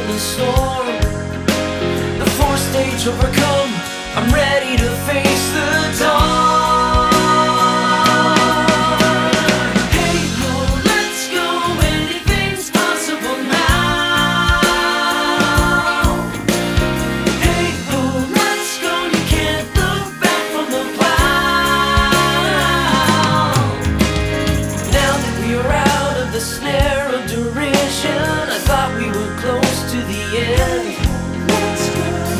in the storm. The fourth stage overcome, I'm ready to face the